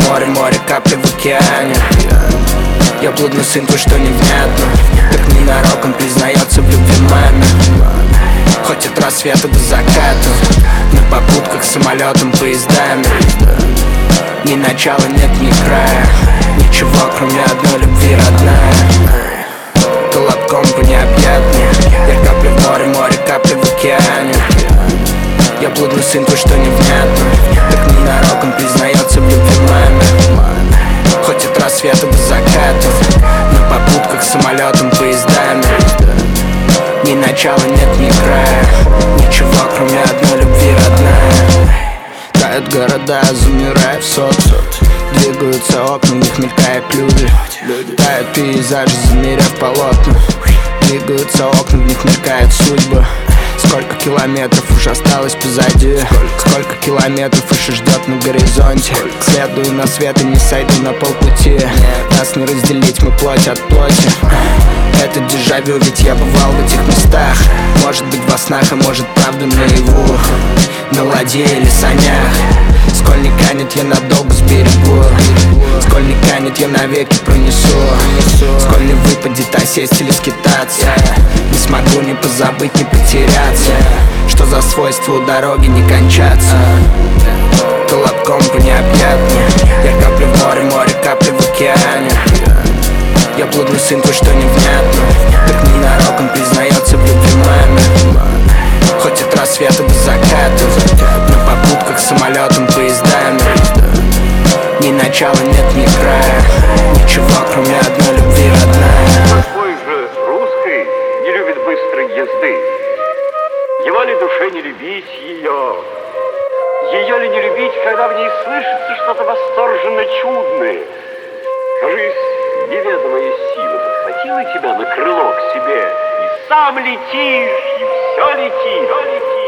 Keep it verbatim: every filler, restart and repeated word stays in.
море, море, капли в океане. Я блудный сын, кое-что невнятно. Так ненароком признается в любви маме. Хоть от рассвета до заката, на попутках, самолетом, поездами. Ни начала нет, ни края, ничего, кроме одной любви, родная. Колобком по необъятной. Я капли в море, море, капли в океане. Я блудный сын, кое-что невнятно. Так ненароком признается в любви маме. Хоть от рассвета до заката, на попутках, самолетом, поездами. Ни начала нет, ни края, ничего, кроме одной любви, родная. Тают города, замирая в сот. Двигаются окна, в них мелькают люди. Тают пейзажи, замеряв полотна. Двигаются окна, в них мелькают судьбы. Сколько километров уже осталось позади. Сколько километров еще ждет на горизонте. Следую на свет и не сойду на полпути. Нас не разделить, мы плоть от плоти. Это дежавю, ведь я бывал в этих местах. Может быть во снах, а может правда наяву. На ладье или санях. Сколь не канет, я надолго сберегу. Сколь не канет, я навеки пронесу. Сколь не выпадет осесть или скитаться. Не смогу ни позабыть, ни потеряться. Что за свойство у дороги не кончаться. Колобком по необъятной. Я капли в море, море, капли в океане. Я блудный сын, кое-что невнятно. Так ненароком признается в любви маме. Хоть от рассвета до заката, на попутках, самолетом, поездами. Ни начала нет, ни края, ничего, кроме одной любви, родная. Твой же русский не любит быстрой езды. Его ли душе не любить ее? Ее ли не любить, когда в ней слышится что-то восторженно чудное? Кажись, неведомая сила подхватила тебя на крыло к себе, и сам летишь, и все летит, все летит.